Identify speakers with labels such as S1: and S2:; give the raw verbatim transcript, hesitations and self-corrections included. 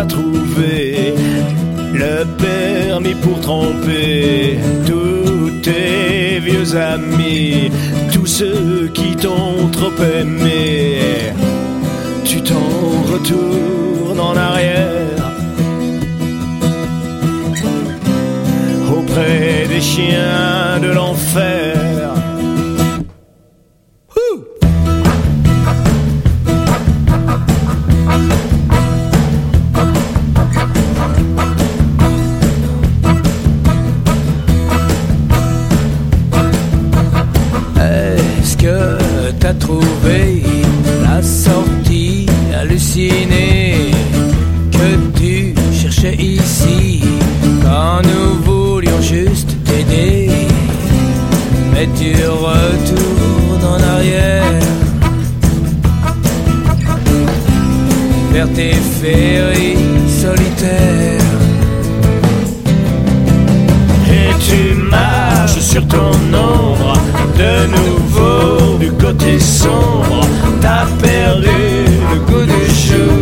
S1: t'as trouvé le permis pour tromper tous tes vieux amis, tous ceux qui t'ont trop aimé. Tu t'en retournes en arrière auprès des chiens de l'enfer.
S2: Est-ce que t'as trouvé la sortie hallucinée que tu cherchais ici quand nous voulions juste t'aider? Mais tu retournes en arrière vers tes féeries solitaires.
S1: Et tu marches sur ton ombre, de nouveau du côté sombre. T'as perdu le goût du jour.